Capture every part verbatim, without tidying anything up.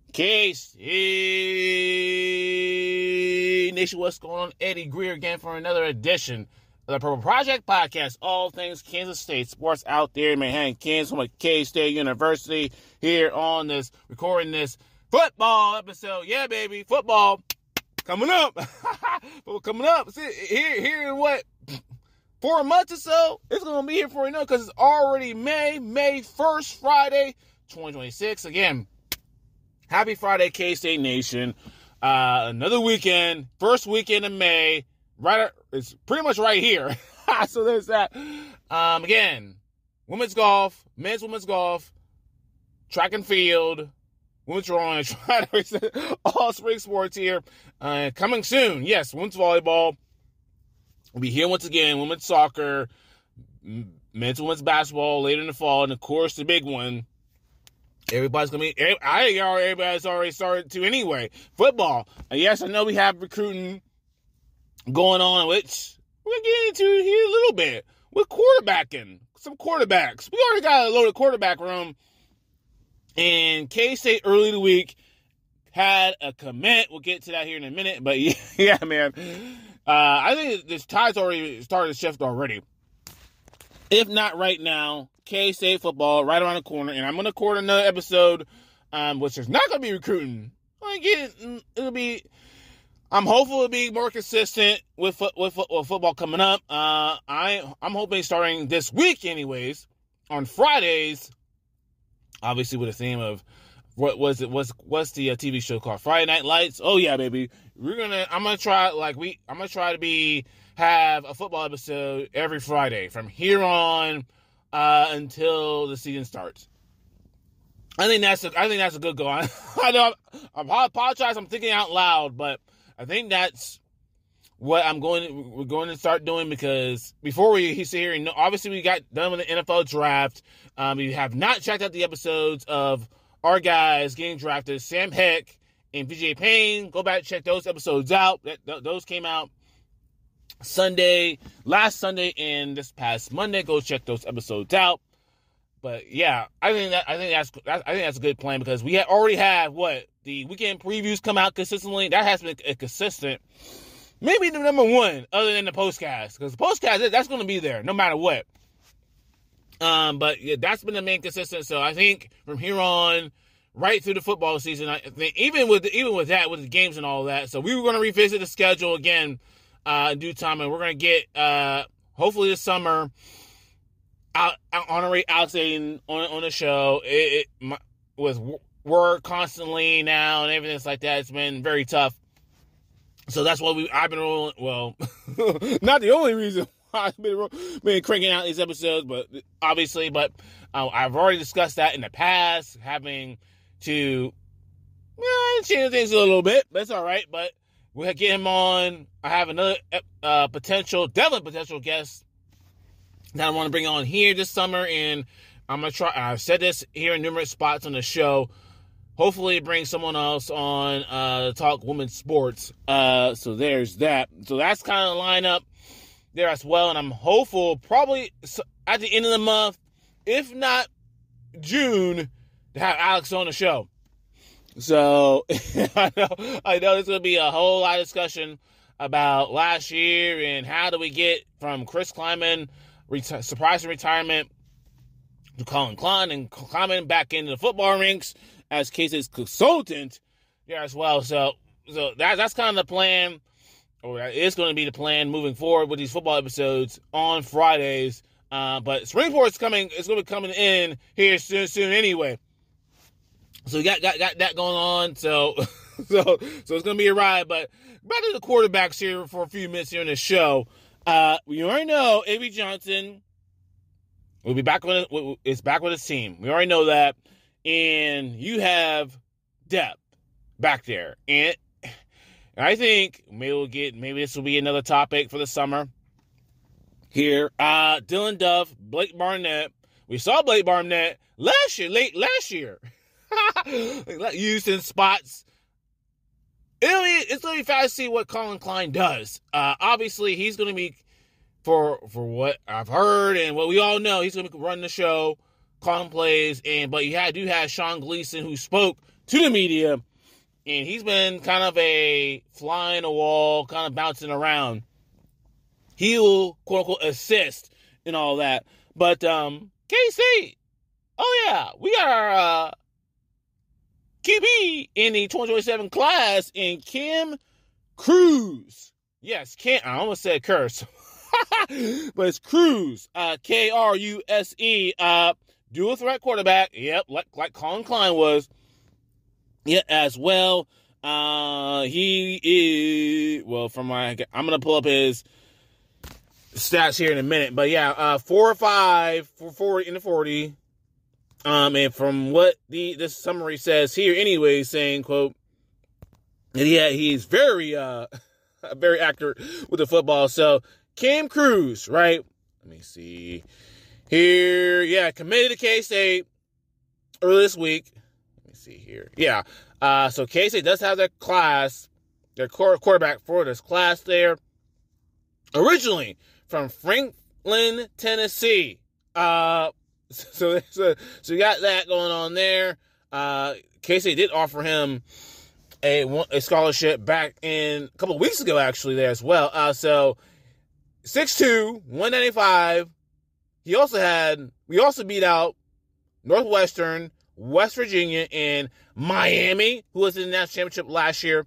K-State Nation, what's going on? Eddie Greer again for another edition of the Purple Project Podcast. All things Kansas State sports out there in Manhattan, Kansas, home of K-State University. Here on this, recording this football episode. Yeah, baby, football coming up. Football coming up. See, here, here in what, four months or so? It's going to be here for you know because it's already May, May first, Friday, twenty twenty-six. Again, happy Friday, K-State Nation. Uh, another weekend, first weekend of May. Right, it's pretty much right here. So there's that. Um, again, women's golf, men's women's golf, track and field, women's rowing, all spring sports here. Uh, coming soon, yes, women's volleyball. We'll be here once again, women's soccer, men's women's basketball later in the fall, and of course the big one. Everybody's going to be, I think everybody's already started to anyway. Football. And yes, I know we have recruiting going on, which we're going to get into here a little bit. With quarterbacking. Some quarterbacks. We already got a loaded quarterback room. And K-State early in the week had a commit. We'll get to that here in a minute. But yeah, yeah man. Uh, I think this tide's already started to shift already. If not right now, K-State football right around the corner, and I'm going to record another episode, um, which is not going to be recruiting. Again, it'll be. I'm hopeful it'll be more consistent with with, with football coming up. Uh, I I'm hoping starting this week, anyways, on Fridays. Obviously, with a theme of what was it? What's what's the uh, T V show called? Friday Night Lights. Oh yeah, baby. We're gonna. I'm gonna try like we. I'm gonna try to be have a football episode every Friday from here on. Uh, until the season starts. I think that's a, I think that's a good goal. I, I know I'm, I apologize. I'm thinking out loud, but I think that's what I'm going. To, we're going to start doing because before we sit here, and obviously we got done with the N F L draft. Um, we have not checked out the episodes of our guys getting drafted. Sam Heck and V J Payne. Go back and check those episodes out. That, th- those came out Sunday, last Sunday, and this past Monday. Go check those episodes out. But yeah, I think that I think that's I think that's a good plan because we already have what the weekend previews come out consistently. That has been a consistent, maybe the number one, other than the postcast, because the postcast that's going to be there no matter what. Um, but yeah, that's been the main consistent. So I think from here on, right through the football season, I think even with even with that, with the games and all that. So we were going to revisit the schedule again. Uh, in due time, and we're going to get, uh, hopefully this summer, out, out honorary Alex Aiden on, on the show. It, it my, with work constantly now and everything like that, it's been very tough. So that's what we, I've been rolling, well, not the only reason why I've been, been cranking out these episodes, but obviously, but uh, I've already discussed that in the past, having to, well, change things a little bit, but it's all right, but we'll get him on. I have another uh, potential, definitely potential guest that I want to bring on here this summer. And I'm going to try, I've said this here in numerous spots on the show. Hopefully bring someone else on uh, to talk women's sports. Uh, so there's that. So that's kind of the lineup there as well. And I'm hopeful probably at the end of the month, if not June, to have Alex on the show. So, I know, I know there's going to be a whole lot of discussion about last year and how do we get from Chris Kleiman, reti- surprising retirement, to Colin Klein, and Kleiman back into the football ranks as K-State's consultant there as well. So, so that, that's kind of the plan, or that is going to be the plan moving forward with these football episodes on Fridays. Uh, but Springport's coming, it's going to be coming in here soon, soon anyway. So we got, got got that going on. So so so it's gonna be a ride. But back to the quarterbacks here for a few minutes here in the show. Uh, we already know A B Johnson will be back with it's back with his team. We already know that, and you have depth back there. And I think maybe we'll get maybe this will be another topic for the summer here. Uh, Dylan Duff, Blake Barnett. We saw Blake Barnett last year, late last year. Used in spots. It'll be, it's going to be fast to see what Colin Klein does. Uh, obviously, he's going to be, for for what I've heard and what we all know, he's going to run the show, calling plays, and but you had, do have Sean Gleason, who spoke to the media, and he's been kind of a fly in the wall, kind of bouncing around. He'll, quote-unquote, assist and all that. But um, K-State, oh, yeah, we got our uh, Q B in the twenty twenty-seven class in Cam Cruz. Yes, Cam, I almost said curse. But it's Cruz, uh, K R U S E, uh, dual threat quarterback. Yep, like, like Colin Klein was. Yeah, as well. Uh, he is, well, from my, I'm going to pull up his stats here in a minute. But yeah, uh, four or five, four, four in the forty. Um, and from what the this summary says here anyway, saying, quote, and yeah, he's very, uh, very accurate with the football. So, Cam Cruz, right? Let me see here. Yeah, committed to K-State early this week. Let me see here. Yeah. Uh, so K-State does have their class, their quarterback for this class there. Originally from Franklin, Tennessee. Uh, so, so, so you got that going on there. Uh, K-State did offer him a, a scholarship back in a couple of weeks ago, actually, there as well. Uh, so, six two, one ninety-five. He also had, we also beat out Northwestern, West Virginia, and Miami, who was in the national championship last year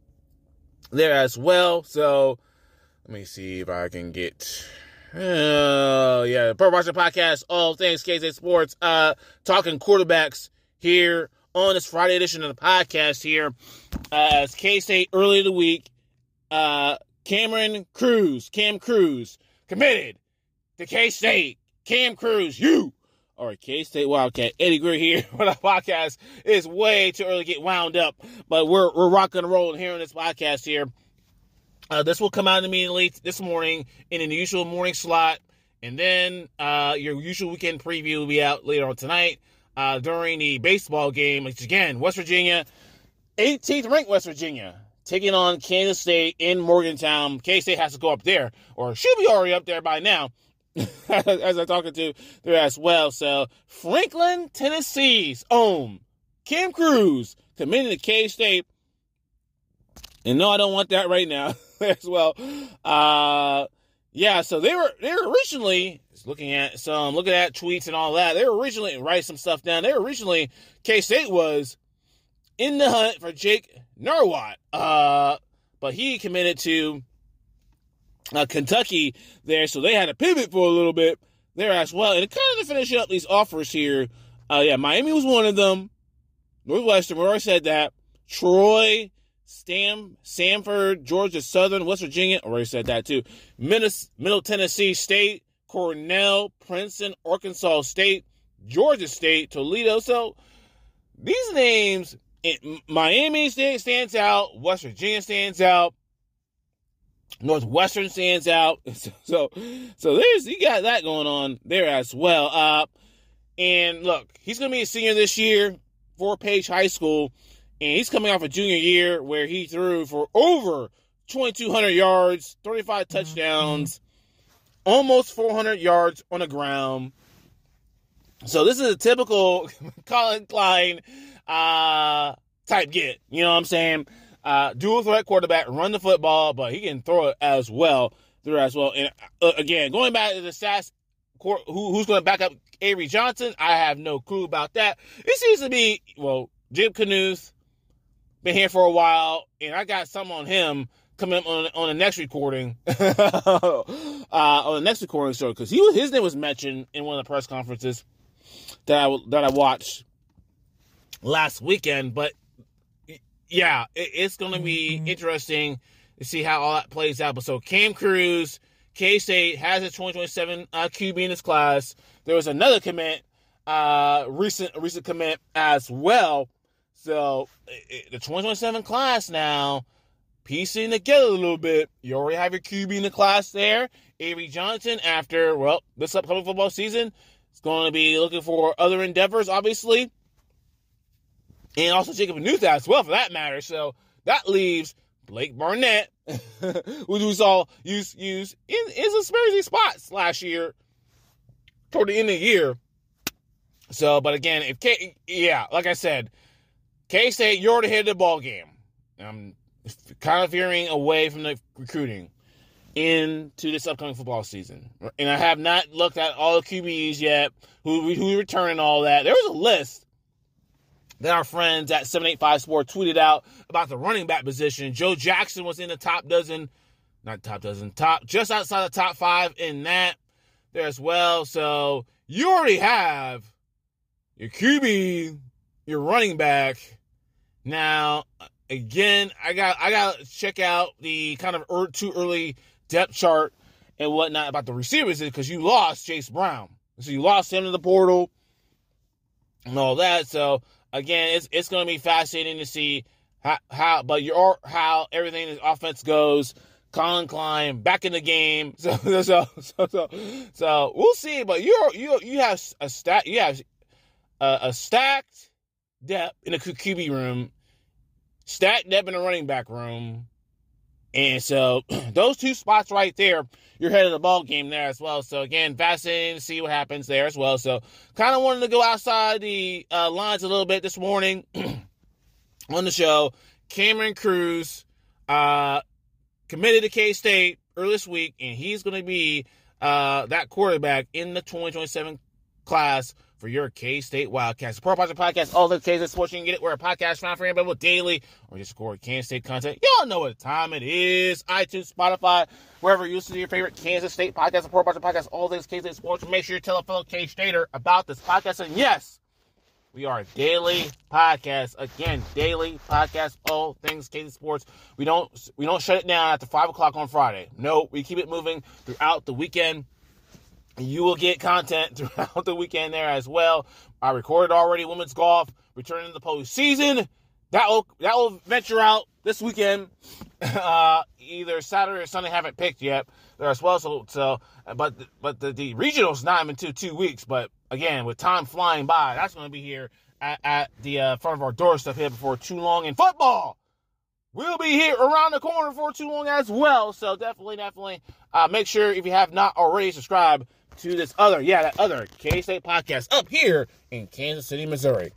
there as well. So, let me see if I can get, oh, uh, yeah, Pro Wrestling Podcast, all things K-State Sports, uh, talking quarterbacks here on this Friday edition of the podcast here, uh, as K-State early in the week, uh, Cameron Cruz, Cam Cruz, committed to K-State. Cam Cruz, you are a K-State Wildcat. Eddie Greer here on the podcast. It's way too early to get wound up, but we're we're rocking and rolling here on this podcast here. Uh, this will come out immediately this morning in the usual morning slot, and then uh, your usual weekend preview will be out later on tonight uh, during the baseball game, which again, West Virginia, eighteenth ranked West Virginia, taking on Kansas State in Morgantown. K-State has to go up there, or should be already up there by now, as I'm talking to there as well. So, Franklin, Tennessee's own Cam Cruz committed to K-State. And no, I don't want that right now as well. Uh, yeah, so they were they were originally looking at some looking at tweets and all that. They were originally writing some stuff down. They were originally K-State was in the hunt for Jake Norwot, uh, but he committed to uh, Kentucky there, so they had to pivot for a little bit there as well. And kind of to finish up these offers here, uh, yeah, Miami was one of them. Northwestern, we already said that. Troy, Stam, Samford, Georgia Southern, West Virginia, already said that too. Middle Tennessee State, Cornell, Princeton, Arkansas State, Georgia State, Toledo. So these names, it, Miami stands out, West Virginia stands out, Northwestern stands out. So, so, so there's you got that going on there as well. Uh, and look, he's going to be a senior this year for Page High School, and he's coming off a junior year where he threw for over twenty-two hundred yards, thirty-five touchdowns, almost four hundred yards on the ground. So this is a typical Colin Klein uh, type get. You know what I'm saying? Uh, dual threat quarterback, run the football, but he can throw it as well. Through as well. And uh, again, going back to the stats, who, who's going to back up Avery Johnson? I have no clue about that. It seems to be, well, Jim Knuth, been here for a while, and I got some on him coming up on, on the next recording, uh, on the next recording show, because he was, his name was mentioned in one of the press conferences that I, that I watched last weekend. But yeah, it, it's going to be interesting to see how all that plays out. But so Cam Cruz, K-State has a twenty twenty-seven uh, Q B in his class. There was another commit, uh, recent recent commit as well. So it, the twenty twenty-seven class now, piecing together a little bit. You already have your Q B in the class there. Avery Johnson, after, well, this upcoming football season, is going to be looking for other endeavors, obviously. And also Jacob Knuth as well, for that matter. So that leaves Blake Barnett, who we saw use, use in, in some Spursy spots last year, toward the end of the year. So, but again, if K, yeah, like I said, K-State, you're already headed the ball game. I'm kind of veering away from the recruiting into this upcoming football season. And I have not looked at all the Q Bs yet, who who return and all that. There was a list that our friends at seven eighty-five Sports tweeted out about the running back position. Joe Jackson was in the top dozen, not top dozen, top just outside the top five in that there as well. So you already have your Q B, your running back. Now, again, I got I got to check out the kind of er, too early depth chart and whatnot about the receivers because you lost Chase Brown. So you lost him to the portal and all that. So, again, it's it's going to be fascinating to see how, how but your how everything in offense goes. Colin Klein back in the game. So so so so, so we'll see. But you you you have a stat you have a, a stacked depth in the Q B room, stacked depth in the running back room. And so those two spots right there, you're head of the ball game there as well. So, again, fascinating to see what happens there as well. So, kind of wanted to go outside the uh, lines a little bit this morning on the show. Cameron Cruz uh, committed to K-State early this week, and he's going to be uh, that quarterback in the twenty twenty-seven class for your K-State Wildcats. The Pro Project Podcast, all the K-State sports, you can get it where a podcast found for anybody with daily or just score Kansas State content. Y'all know what time it is. iTunes, Spotify, wherever you listen to your favorite Kansas State podcast, the Pro Project Podcast, all things K-State sports. Make sure you tell a fellow K-Stater about this podcast. And yes, we are a daily podcast. Again, daily podcast, all things K-State sports. We don't we don't shut it down after five o'clock on Friday. No, we keep it moving throughout the weekend. You will get content throughout the weekend there as well. I recorded already women's golf returning to the postseason. That will that will venture out this weekend, uh, either Saturday or Sunday. Haven't picked yet there as well. So, so but but the, the regional's not even two two weeks. But again, with time flying by, that's going to be here at, at the uh, front of our doorstep here before too long. In football, we'll be here around the corner before too long as well. So definitely, definitely, uh, make sure if you have not already subscribed to this other, yeah, that other K-State podcast up here in Kansas City, Missouri.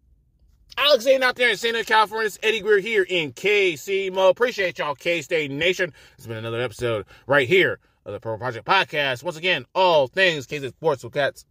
Alex Zayden out there in San Diego, California. It's Eddie Greer here in K C Mo. Appreciate y'all, K-State Nation. It's been another episode right here of the Pro Project Podcast. Once again, all things K-State Sports with Cats.